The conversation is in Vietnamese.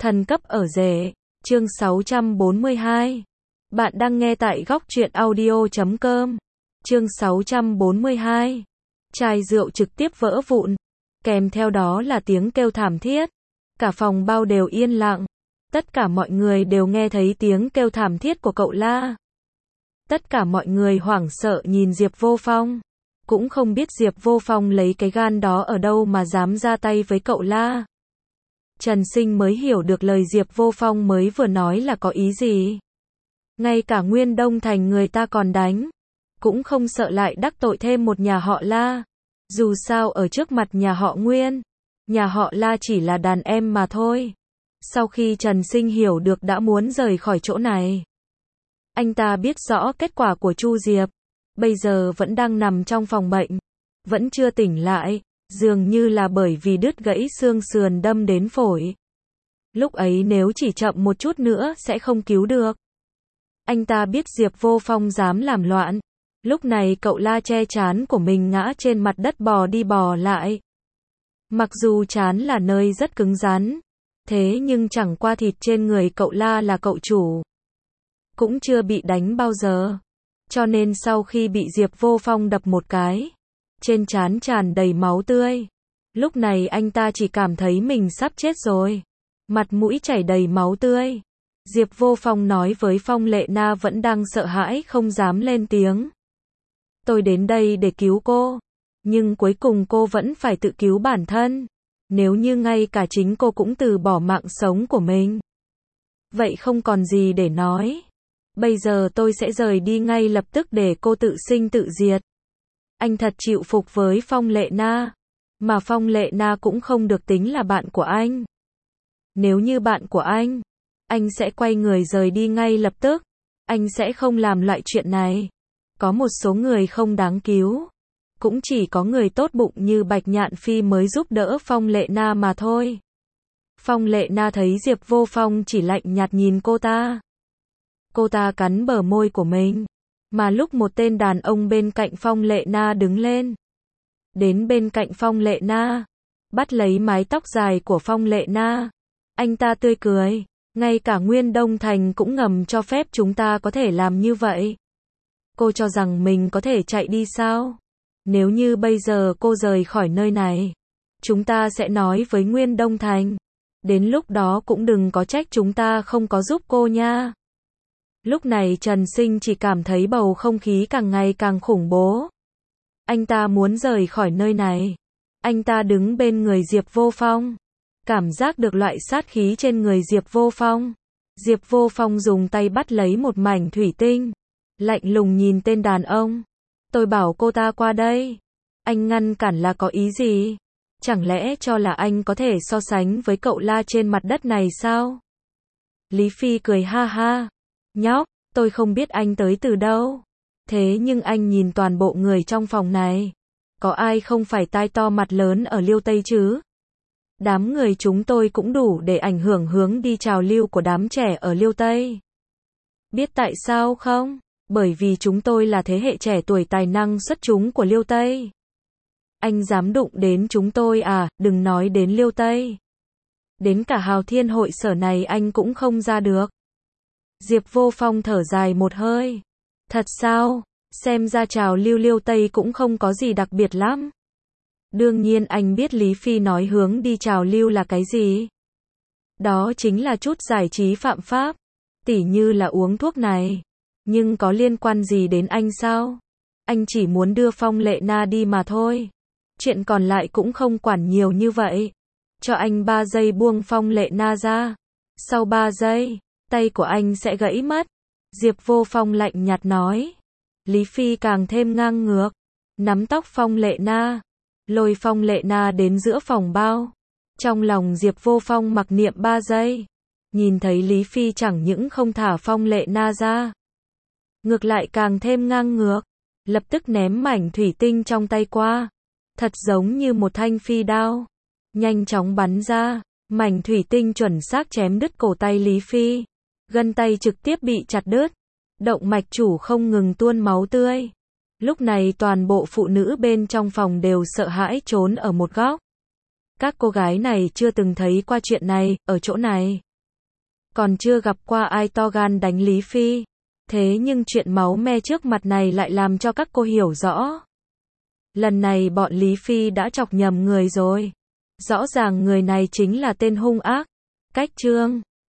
Thần cấp ở rể, chương 642. Bạn đang nghe tại góc truyện audio.com. Chương 642. Chai rượu trực tiếp vỡ vụn, kèm theo đó là tiếng kêu thảm thiết. Cả phòng bao đều yên lặng. Tất cả mọi người đều nghe thấy tiếng kêu thảm thiết của cậu La. Tất cả mọi người hoảng sợ nhìn Diệp Vô Phong. Cũng không biết Diệp Vô Phong lấy cái gan đó ở đâu mà dám ra tay với cậu La. Trần Sinh mới hiểu được lời Diệp Vô Phong mới vừa nói là có ý gì. Ngay cả Nguyên Đông Thành người ta còn đánh, cũng không sợ lại đắc tội thêm một nhà họ La. Dù sao ở trước mặt nhà họ Nguyên, nhà họ La chỉ là đàn em mà thôi. Sau khi Trần Sinh hiểu được đã muốn rời khỏi chỗ này. Anh ta biết rõ kết quả của Chu Diệp, bây giờ vẫn đang nằm trong phòng bệnh, vẫn chưa tỉnh lại, dường như là bởi vì đứt gãy xương sườn đâm đến phổi. Lúc ấy nếu chỉ chậm một chút nữa sẽ không cứu được. Anh ta biết Diệp Vô Phong dám làm loạn. Lúc này cậu La che trán của mình ngã trên mặt đất bò đi bò lại. Mặc dù trán là nơi rất cứng rắn, thế nhưng chẳng qua thịt trên người cậu La là cậu chủ. Cũng chưa bị đánh bao giờ. Cho nên sau khi bị Diệp Vô Phong đập một cái, trên trán tràn đầy máu tươi. Lúc này anh ta chỉ cảm thấy mình sắp chết rồi. Mặt mũi chảy đầy máu tươi. Diệp Vô Phong nói với Phong Lệ Na vẫn đang sợ hãi không dám lên tiếng. Tôi đến đây để cứu cô. Nhưng cuối cùng cô vẫn phải tự cứu bản thân. Nếu như ngay cả chính cô cũng từ bỏ mạng sống của mình, vậy không còn gì để nói. Bây giờ tôi sẽ rời đi ngay lập tức để cô tự sinh tự diệt. Anh thật chịu phục với Phong Lệ Na. Mà Phong Lệ Na cũng không được tính là bạn của anh. Nếu như bạn của anh sẽ quay người rời đi ngay lập tức. Anh sẽ không làm loại chuyện này. Có một số người không đáng cứu. Cũng chỉ có người tốt bụng như Bạch Nhạn Phi mới giúp đỡ Phong Lệ Na mà thôi. Phong Lệ Na thấy Diệp Vô Phong chỉ lạnh nhạt nhìn cô ta. Cô ta cắn bờ môi của mình. Mà lúc một tên đàn ông bên cạnh Phong Lệ Na đứng lên. Đến bên cạnh Phong Lệ Na. Bắt lấy mái tóc dài của Phong Lệ Na. Anh ta tươi cười. Ngay cả Nguyên Đông Thành cũng ngầm cho phép chúng ta có thể làm như vậy. Cô cho rằng mình có thể chạy đi sao? Nếu như bây giờ cô rời khỏi nơi này, chúng ta sẽ nói với Nguyên Đông Thành. Đến lúc đó cũng đừng có trách chúng ta không có giúp cô nha. Lúc này Trần Sinh chỉ cảm thấy bầu không khí càng ngày càng khủng bố. Anh ta muốn rời khỏi nơi này. Anh ta đứng bên người Diệp Vô Phong. Cảm giác được loại sát khí trên người Diệp Vô Phong. Diệp Vô Phong dùng tay bắt lấy một mảnh thủy tinh. Lạnh lùng nhìn tên đàn ông. Tôi bảo cô ta qua đây. Anh ngăn cản là có ý gì? Chẳng lẽ cho là anh có thể so sánh với cậu La trên mặt đất này sao? Lý Phi cười ha ha. Nhóc, tôi không biết anh tới từ đâu. Thế nhưng anh nhìn toàn bộ người trong phòng này. Có ai không phải tai to mặt lớn ở Liêu Tây chứ? Đám người chúng tôi cũng đủ để ảnh hưởng hướng đi trào lưu của đám trẻ ở Liêu Tây. Biết tại sao không? Bởi vì chúng tôi là thế hệ trẻ tuổi tài năng xuất chúng của Liêu Tây. Anh dám đụng đến chúng tôi à, đừng nói đến Liêu Tây. Đến cả Hào Thiên hội sở này anh cũng không ra được. Diệp Vô Phong thở dài một hơi. Thật sao? Xem ra trào lưu Liêu Tây cũng không có gì đặc biệt lắm. Đương nhiên anh biết Lý Phi nói hướng đi trào lưu là cái gì. Đó chính là chút giải trí phạm pháp. Tỉ như là uống thuốc này. Nhưng có liên quan gì đến anh sao? Anh chỉ muốn đưa Phong Lệ Na đi mà thôi. Chuyện còn lại cũng không quản nhiều như vậy. Cho anh 3 giây buông Phong Lệ Na ra. Sau 3 giây, tay của anh sẽ gãy mất. Diệp Vô Phong lạnh nhạt nói. Lý Phi càng thêm ngang ngược. Nắm tóc Phong Lệ Na. Lôi Phong Lệ Na đến giữa phòng bao. Trong lòng Diệp Vô Phong mặc niệm 3 giây. Nhìn thấy Lý Phi chẳng những không thả Phong Lệ Na ra. Ngược lại càng thêm ngang ngược. Lập tức ném mảnh thủy tinh trong tay qua. Thật giống như một thanh phi đao. Nhanh chóng bắn ra. Mảnh thủy tinh chuẩn xác chém đứt cổ tay Lý Phi. Gân tay trực tiếp bị chặt đứt. Động mạch chủ không ngừng tuôn máu tươi. Lúc này toàn bộ phụ nữ bên trong phòng đều sợ hãi trốn ở một góc. Các cô gái này chưa từng thấy qua chuyện này, ở chỗ này. còn chưa gặp qua ai to gan đánh Lý Phi. Thế nhưng chuyện máu me trước mặt này lại làm cho các cô hiểu rõ. Lần này bọn Lý Phi đã chọc nhầm người rồi. Rõ ràng người này chính là tên hung ác, Cách Trương.